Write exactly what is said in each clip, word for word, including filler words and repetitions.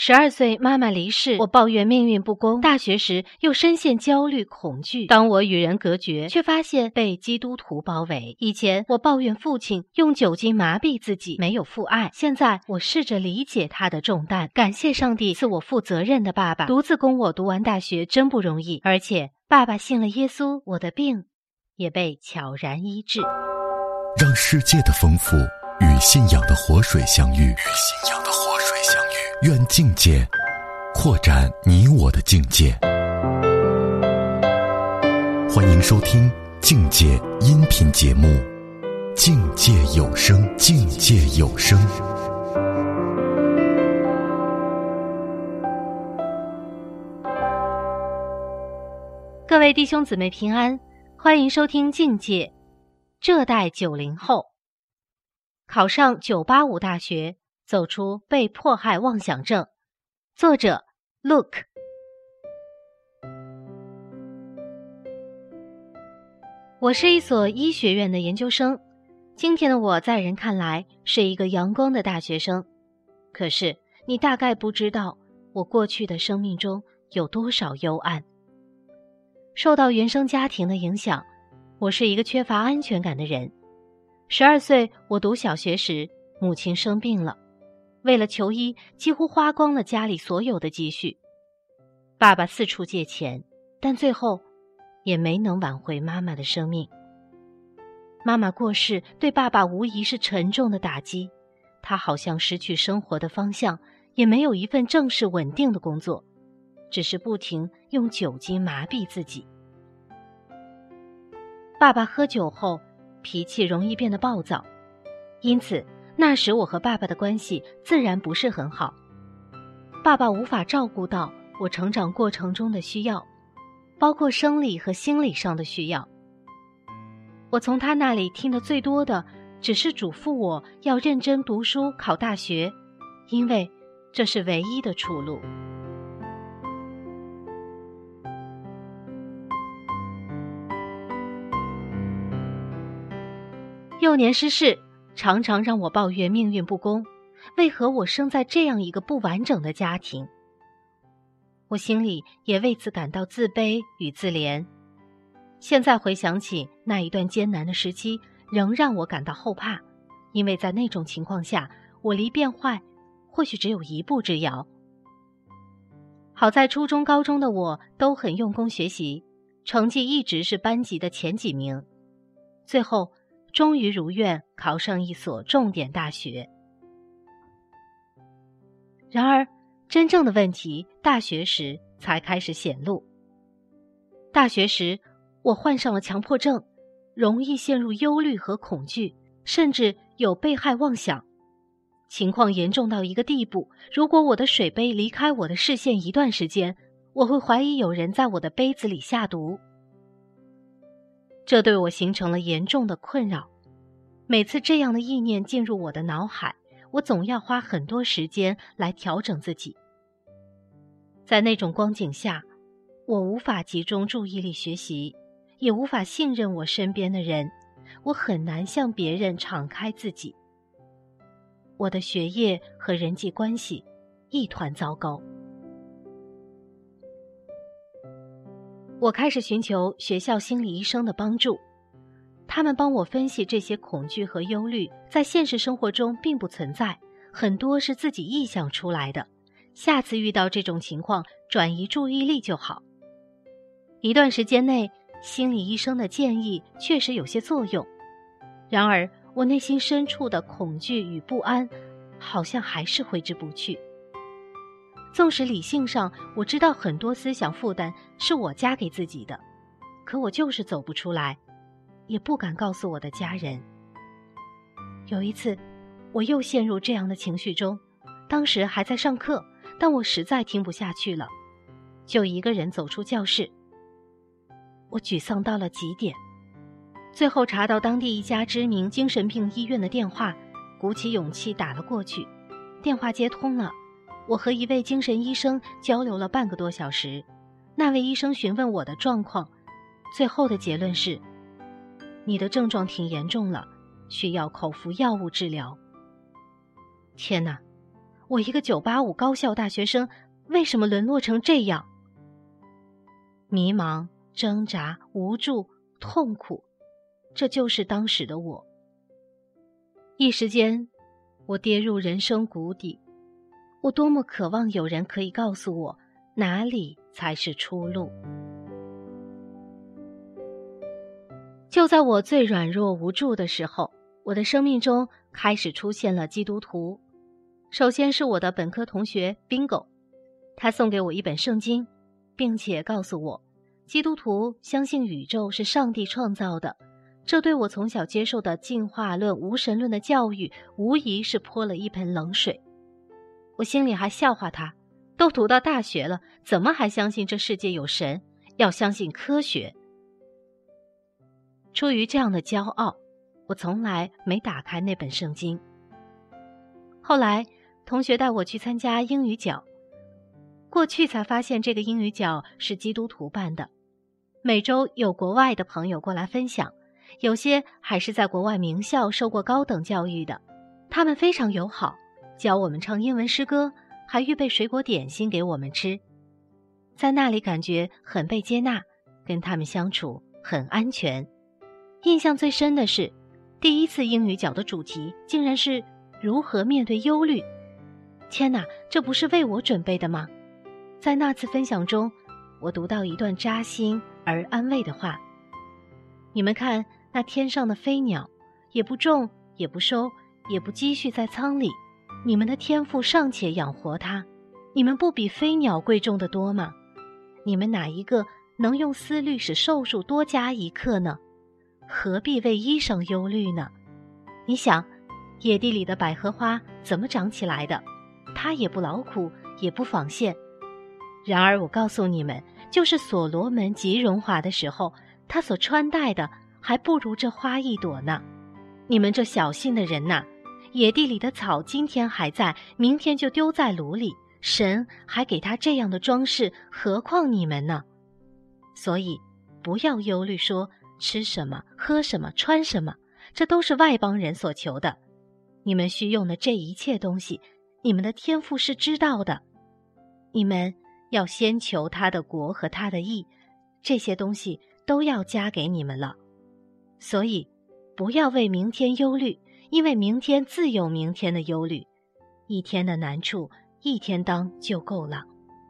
十二岁妈妈离世，我抱怨命运不公，大学时又深陷焦虑恐惧。当我与人隔绝，却发现被基督徒包围。以前我抱怨父亲用酒精麻痹自己，没有父爱，现在我试着理解他的重担。感谢上帝赐我负责任的爸爸，独自供我读完大学真不容易，而且爸爸信了耶稣，我的病也被悄然医治。 让世界的丰富与信仰的活水相遇，与信仰的活水相遇。愿境界扩展你我的境界。欢迎收听境界音频节目《境界有声》，境界有声。 各位弟兄姊妹平安，欢迎收听境界。这代九零后考上九八五大学，走出被迫害妄想症。作者 Look。 我是一所医学院的研究生，今天的我在人看来是一个阳光的大学生，可是你大概不知道我过去的生命中有多少幽暗。受到原生家庭的影响，我是一个缺乏安全感的人。十二岁我读小学时，母亲生病了，为了求医几乎花光了家里所有的积蓄。爸爸四处借钱，但最后也没能挽回妈妈的生命。妈妈过世对爸爸无疑是沉重的打击，他好像失去生活的方向，也没有一份正式稳定的工作，只是不停用酒精麻痹自己。爸爸喝酒后脾气容易变得暴躁，因此那时我和爸爸的关系自然不是很好。爸爸无法照顾到我成长过程中的需要，包括生理和心理上的需要。我从他那里听得最多的只是嘱咐我要认真读书考大学，因为这是唯一的出路。幼年失势常常让我抱怨命运不公，为何我生在这样一个不完整的家庭？我心里也为此感到自卑与自怜。现在回想起那一段艰难的时期，仍让我感到后怕，因为在那种情况下，我离变坏或许只有一步之遥。好在初中高中的我都很用功学习，成绩一直是班级的前几名，最后终于如愿考上一所重点大学。然而真正的问题大学时才开始显露。大学时我患上了强迫症，容易陷入忧虑和恐惧，甚至有被害妄想。情况严重到一个地步，如果我的水杯离开我的视线一段时间，我会怀疑有人在我的杯子里下毒。这对我形成了严重的困扰。每次这样的意念进入我的脑海，我总要花很多时间来调整自己。在那种光景下，我无法集中注意力学习，也无法信任我身边的人，我很难向别人敞开自己。我的学业和人际关系一团糟糕。我开始寻求学校心理医生的帮助，他们帮我分析这些恐惧和忧虑在现实生活中并不存在，很多是自己臆想出来的，下次遇到这种情况转移注意力就好。一段时间内，心理医生的建议确实有些作用，然而我内心深处的恐惧与不安好像还是挥之不去。纵使理性上我知道很多思想负担是我加给自己的，可我就是走不出来，也不敢告诉我的家人。有一次我又陷入这样的情绪中，当时还在上课，但我实在听不下去了，就一个人走出教室。我沮丧到了极点，最后查到当地一家知名精神病医院的电话，鼓起勇气打了过去。电话接通了，我和一位精神医生交流了半个多小时。那位医生询问我的状况，最后的结论是，你的症状挺严重了，需要口服药物治疗。天哪， 我一个九八五高校大学生，为什么沦落成这样？迷茫、挣扎、无助、痛苦，这就是当时的我。一时间，我跌入人生谷底。我多么渴望有人可以告诉我，哪里才是出路。就在我最软弱无助的时候，我的生命中开始出现了基督徒。首先是我的本科同学 Bingo， 他送给我一本圣经，并且告诉我，基督徒相信宇宙是上帝创造的。这对我从小接受的进化论、无神论的教育，无疑是泼了一盆冷水。我心里还笑话他，都读到大学了，怎么还相信这世界有神？要相信科学。出于这样的骄傲，我从来没打开那本圣经。后来同学带我去参加英语角，过去才发现这个英语角是基督徒办的，每周有国外的朋友过来分享，有些还是在国外名校受过高等教育的，他们非常友好，教我们唱英文诗歌，还预备水果点心给我们吃。在那里感觉很被接纳，跟他们相处很安全。印象最深的是，第一次英语角的主题竟然是如何面对忧虑。天哪，这不是为我准备的吗？在那次分享中，我读到一段扎心而安慰的话。你们看，那天上的飞鸟，也不种，也不收，也不积蓄在仓里，你们的天父尚且养活它，你们不比飞鸟贵重得多吗？你们哪一个能用思虑使寿数多加一刻呢？何必为衣裳忧虑呢？你想，野地里的百合花怎么长起来的？它也不劳苦，也不纺线。然而我告诉你们，就是所罗门极荣华的时候，他所穿戴的还不如这花一朵呢。你们这小信的人呐，野地里的草今天还在，明天就丢在炉里，神还给他这样的装饰，何况你们呢？所以不要忧虑说吃什么、喝什么、穿什么，这都是外邦人所求的。你们需用的这一切东西，你们的天父是知道的。你们要先求他的国和他的义，这些东西都要加给你们了。所以不要为明天忧虑，因为明天自有明天的忧虑，一天的难处一天当就够了。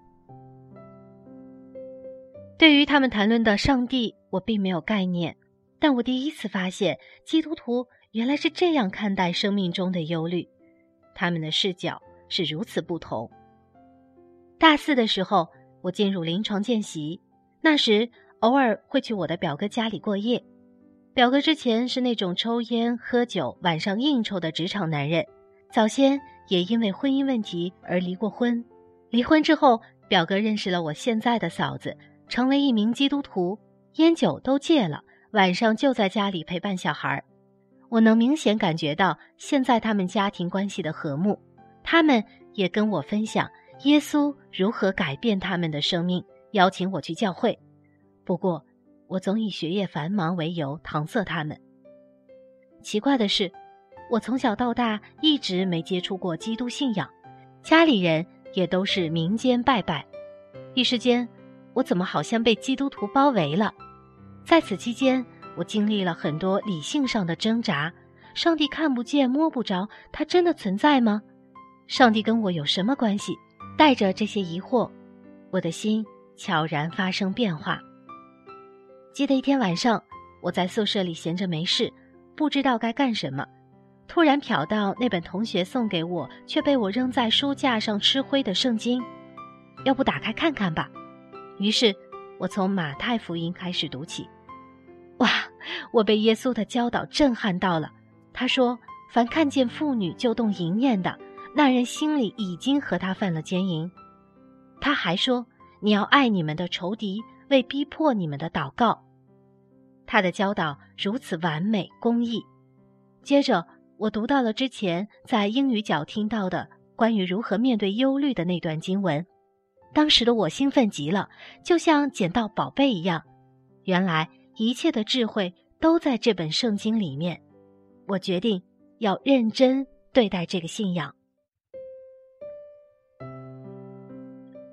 对于他们谈论的上帝，我并没有概念，但我第一次发现基督徒原来是这样看待生命中的忧虑，他们的视角是如此不同。大四的时候，我进入临床见习，那时偶尔会去我的表哥家里过夜。表哥之前是那种抽烟喝酒晚上应酬的职场男人，早先也因为婚姻问题而离过婚。离婚之后，表哥认识了我现在的嫂子，成为一名基督徒，烟酒都戒了，晚上就在家里陪伴小孩。我能明显感觉到现在他们家庭关系的和睦，他们也跟我分享耶稣如何改变他们的生命，邀请我去教会。不过我总以学业繁忙为由搪塞他们。奇怪的是，我从小到大一直没接触过基督信仰，家里人也都是民间拜拜。一时间，我怎么好像被基督徒包围了？在此期间，我经历了很多理性上的挣扎。上帝看不见摸不着，他真的存在吗？上帝跟我有什么关系？带着这些疑惑，我的心悄然发生变化。记得一天晚上，我在宿舍里闲着没事，不知道该干什么，突然瞟到那本同学送给我却被我扔在书架上吃灰的圣经，要不打开看看吧。于是我从马太福音开始读起。哇，我被耶稣的教导震撼到了。他说，凡看见妇女就动淫念的，那人心里已经和他犯了奸淫。他还说，你要爱你们的仇敌，为逼迫你们的祷告。他的教导如此完美公义。接着我读到了之前在英语角听到的关于如何面对忧虑的那段经文。当时的我兴奋极了，就像捡到宝贝一样。原来一切的智慧都在这本圣经里面。我决定要认真对待这个信仰。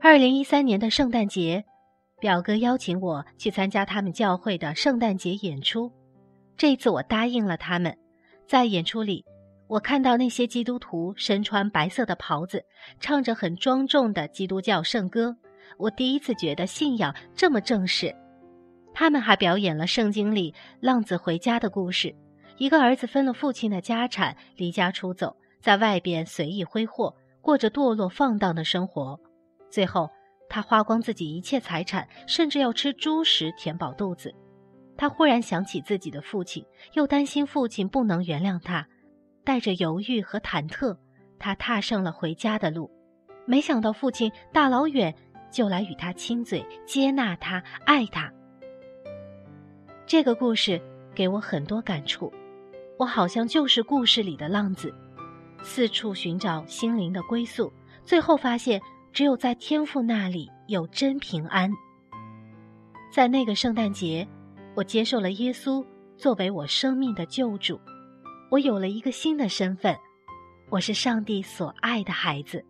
二零一三年的圣诞节，表哥邀请我去参加他们教会的圣诞节演出。这一次我答应了他们。在演出里，我看到那些基督徒身穿白色的袍子，唱着很庄重的基督教圣歌。我第一次觉得信仰这么正式。他们还表演了圣经里浪子回家的故事，一个儿子分了父亲的家产，离家出走，在外边随意挥霍，过着堕落放荡的生活。最后他花光自己一切财产，甚至要吃猪食填饱肚子。他忽然想起自己的父亲，又担心父亲不能原谅他，带着犹豫和忐忑，他踏上了回家的路。没想到父亲大老远就来与他亲嘴，接纳他，爱他。这个故事给我很多感触，我好像就是故事里的浪子，四处寻找心灵的归宿，最后发现只有在天父那里有真平安。在那个圣诞节，我接受了耶稣作为我生命的救主，我有了一个新的身份，我是上帝所爱的孩子。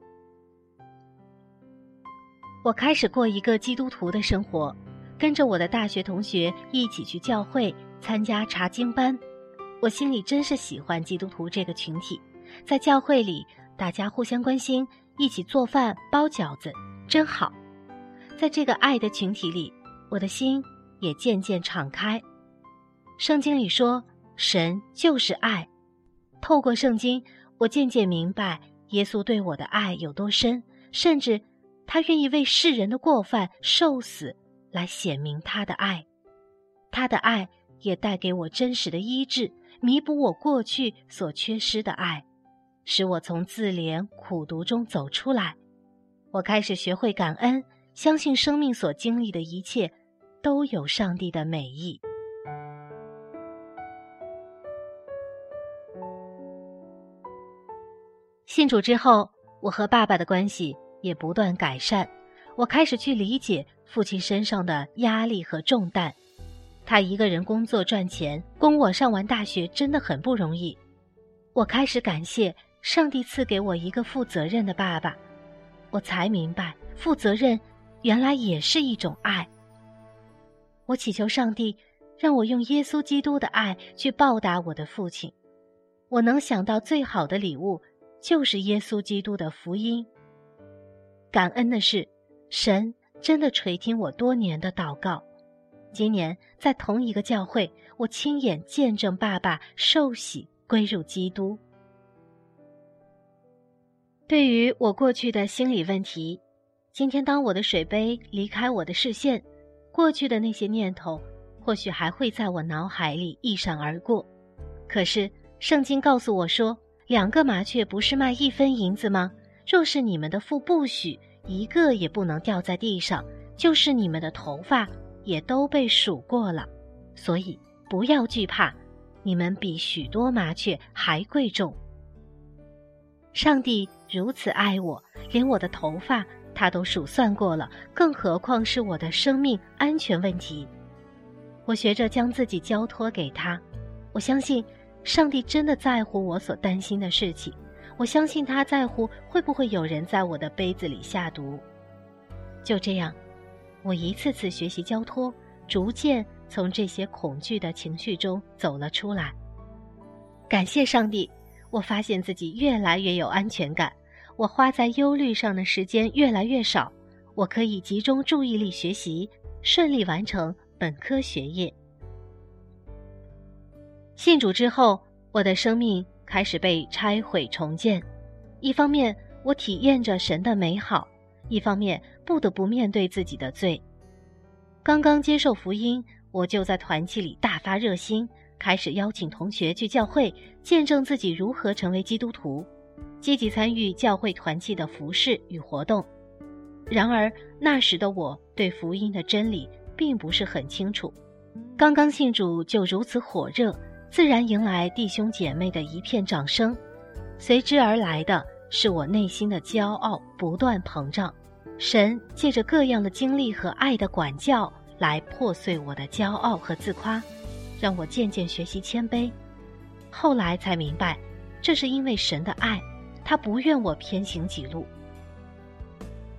我开始过一个基督徒的生活，跟着我的大学同学一起去教会参加查经班。我心里真是喜欢基督徒这个群体，在教会里大家互相关心，一起做饭包饺子，真好。在这个爱的群体里，我的心也渐渐敞开。圣经里说，神就是爱。透过圣经，我渐渐明白耶稣对我的爱有多深，甚至他愿意为世人的过犯受死，来显明他的爱。他的爱也带给我真实的医治，弥补我过去所缺失的爱，使我从自怜苦毒中走出来。我开始学会感恩，相信生命所经历的一切都有上帝的美意。信主之后，我和爸爸的关系也不断改善，我开始去理解父亲身上的压力和重担。他一个人工作赚钱，供我上完大学真的很不容易。我开始感谢上帝赐给我一个负责任的爸爸，我才明白负责任原来也是一种爱。我祈求上帝让我用耶稣基督的爱去报答我的父亲。我能想到最好的礼物就是耶稣基督的福音。感恩的是，神真的垂听我多年的祷告。今年在同一个教会，我亲眼见证爸爸受洗归入基督。对于我过去的心理问题，今天当我的水杯离开我的视线，过去的那些念头或许还会在我脑海里一闪而过。可是圣经告诉我说，两个麻雀不是卖一分银子吗？若是你们的父不许，一个也不能掉在地上，就是你们的头发也都被数过了。所以不要惧怕，你们比许多麻雀还贵重。上帝如此爱我，连我的头发他都数算过了，更何况是我的生命安全问题。我学着将自己交托给他，我相信上帝真的在乎我所担心的事情，我相信他在乎会不会有人在我的杯子里下毒。就这样，我一次次学习交托，逐渐从这些恐惧的情绪中走了出来。感谢上帝，我发现自己越来越有安全感，我花在忧虑上的时间越来越少，我可以集中注意力学习，顺利完成本科学业。信主之后，我的生命开始被拆毁重建。一方面，我体验着神的美好，一方面不得不面对自己的罪。刚刚接受福音，我就在团契里大发热心，开始邀请同学去教会，见证自己如何成为基督徒，积极参与教会团契的服事与活动。然而那时的我对福音的真理并不是很清楚，刚刚信主就如此火热，自然迎来弟兄姐妹的一片掌声，随之而来的是我内心的骄傲不断膨胀。神借着各样的经历和爱的管教来破碎我的骄傲和自夸，让我渐渐学习谦卑。后来才明白，这是因为神的爱，他不愿我偏行己路。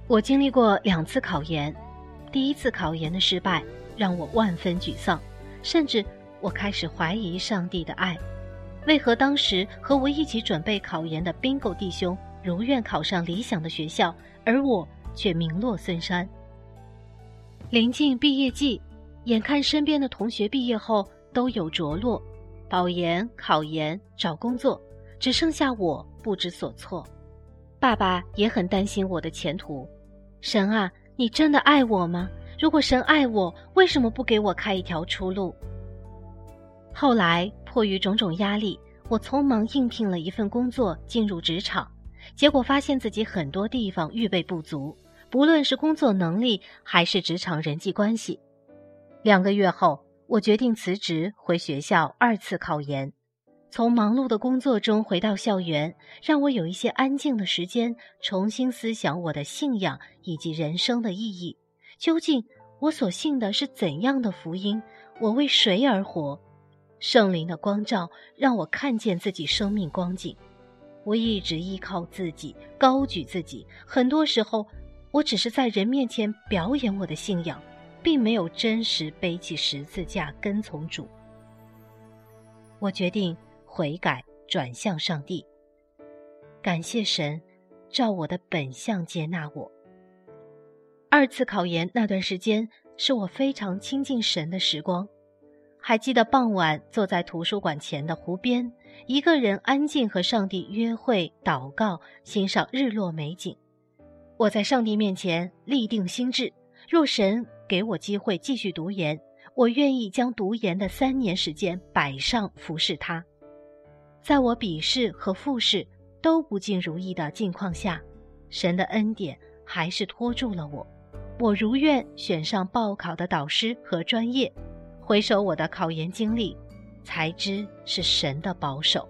我经历过两次考研，第一次考研的失败让我万分沮丧，甚至我开始怀疑上帝的爱。为何当时和我一起准备考研的 Bingo 弟兄如愿考上理想的学校，而我却名落孙山？临近毕业季，眼看身边的同学毕业后都有着落，保研、考研、找工作，只剩下我不知所措。爸爸也很担心我的前途。神啊，你真的爱我吗？如果神爱我，为什么不给我开一条出路？后来迫于种种压力，我匆忙应聘了一份工作，进入职场，结果发现自己很多地方预备不足，不论是工作能力还是职场人际关系。两个月后，我决定辞职回学校二次考研。从忙碌的工作中回到校园，让我有一些安静的时间，重新思想我的信仰以及人生的意义。究竟我所信的是怎样的福音？我为谁而活？圣灵的光照让我看见自己生命光景。我一直依靠自己，高举自己，很多时候我只是在人面前表演我的信仰，并没有真实背起十字架跟从主。我决定悔改，转向上帝。感谢神，照我的本相接纳我。二次考研那段时间是我非常亲近神的时光。还记得傍晚坐在图书馆前的湖边，一个人安静和上帝约会、祷告，欣赏日落美景。我在上帝面前立定心志，若神给我机会继续读研，我愿意将读研的三年时间摆上服侍他。在我笔试和复试都不尽如意的境况下，神的恩典还是拖住了我。我如愿选上报考的导师和专业，回首我的考研经历，才知是神的保守。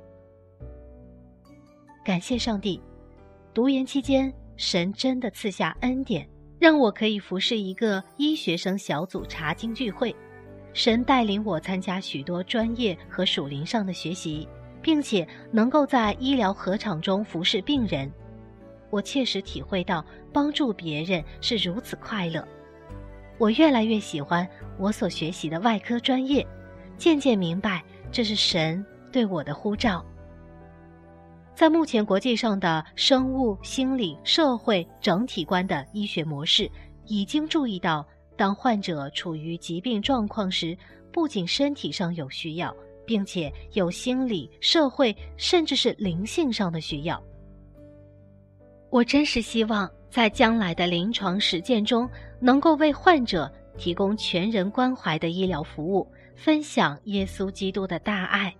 感谢上帝，读研期间，神真的赐下恩典，让我可以服侍一个医学生小组查经聚会。神带领我参加许多专业和属灵上的学习，并且能够在医疗合场中服侍病人。我切实体会到帮助别人是如此快乐。我越来越喜欢我所学习的外科专业，渐渐明白这是神对我的呼召。在目前国际上的生物、心理、社会整体观的医学模式，已经注意到，当患者处于疾病状况时，不仅身体上有需要，并且有心理、社会甚至是灵性上的需要。我真是希望在将来的临床实践中，能够为患者提供全人关怀的医疗服务，分享耶稣基督的大爱。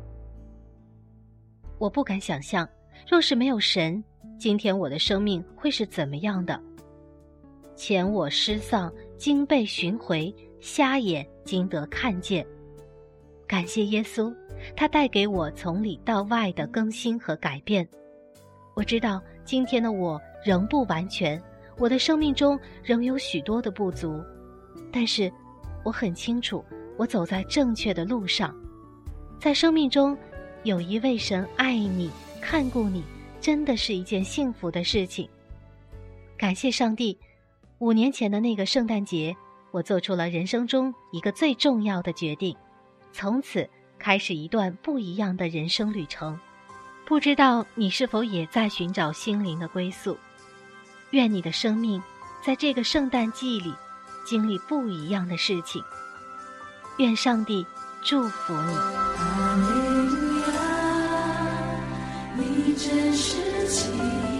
我不敢想象，若是没有神，今天我的生命会是怎么样的。前我失丧，今被寻回，瞎眼今得看见。感谢耶稣，他带给我从里到外的更新和改变。我知道今天的我仍不完全，我的生命中仍有许多的不足，但是我很清楚，我走在正确的路上。在生命中有一位神爱你、看顾你，真的是一件幸福的事情。感谢上帝，五年前的那个圣诞节，我做出了人生中一个最重要的决定，从此开始一段不一样的人生旅程。不知道你是否也在寻找心灵的归宿？愿你的生命在这个圣诞季里经历不一样的事情。愿上帝祝福你。 哈利路亚，你真是奇